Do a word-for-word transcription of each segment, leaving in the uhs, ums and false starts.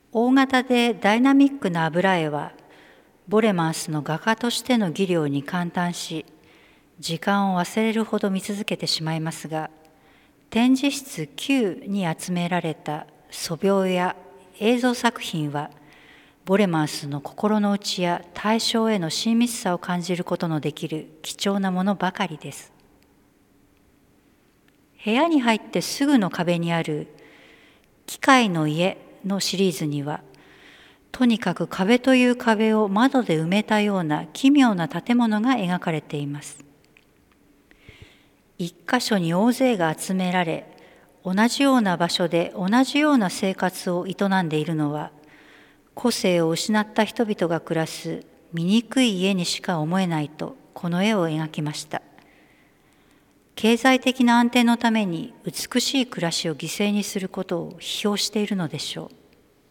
大型でダイナミックな油絵は、ボレマンスの画家としての技量に感嘆し、時間を忘れるほど見続けてしまいますが、展示室きゅうに集められた素描や映像作品は、ボレマンスの心の内や対象への親密さを感じることのできる貴重なものばかりです。部屋に入ってすぐの壁にある機械の家のシリーズには、とにかく壁という壁を窓で埋めたような奇妙な建物が描かれています。一箇所に大勢が集められ、同じような場所で同じような生活を営んでいるのは、個性を失った人々が暮らす醜い家にしか思えないと、この絵を描きました。経済的な安定のために美しい暮らしを犠牲にすることを批評しているのでしょう。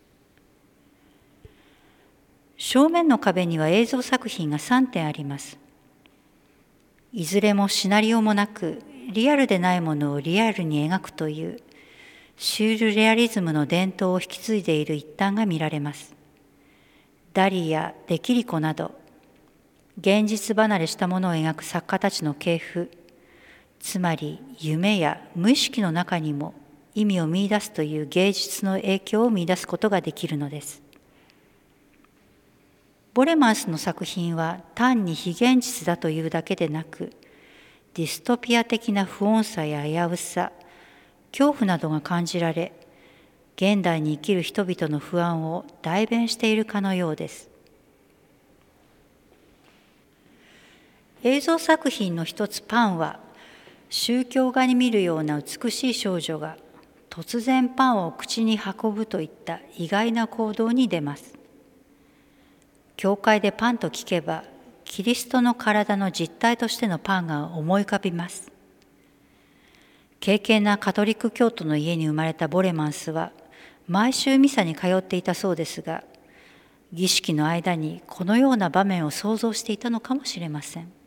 正面の壁には映像作品がさんてんあります。いずれもシナリオもなく、リアルでないものをリアルに描くという、シュールレアリズムの伝統を引き継いでいる一端が見られます。ダリやデキリコなど、現実離れしたものを描く作家たちの系譜、つまり夢や無意識の中にも意味を見出すという芸術の影響を見出すことができるのです。ボレマンスの作品は単に非現実だというだけでなく、ディストピア的な不穏さや危うさ、恐怖などが感じられ、現代に生きる人々の不安を代弁しているかのようです。映像作品の一つパンは、宗教画に見るような美しい少女が突然パンを口に運ぶといった意外な行動に出ます。教会でパンと聞けば、キリストの体の実体としてのパンが思い浮かびます。敬虔なカトリック教徒の家に生まれたボレマンスは、毎週ミサに通っていたそうですが、儀式の間にこのような場面を想像していたのかもしれません。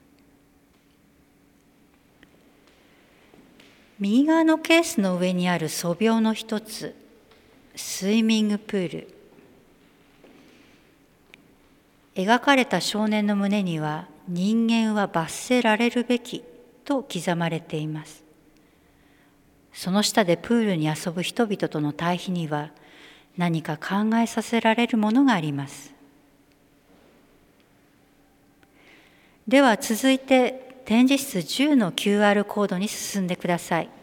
右側のケースの上にある素描の一つ、スイミングプール。描かれた少年の胸には、人間は罰せられるべきと刻まれています。その下でプールに遊ぶ人々との対比には、何か考えさせられるものがあります。では続いて展示室じゅうの キューアール コードに進んでください。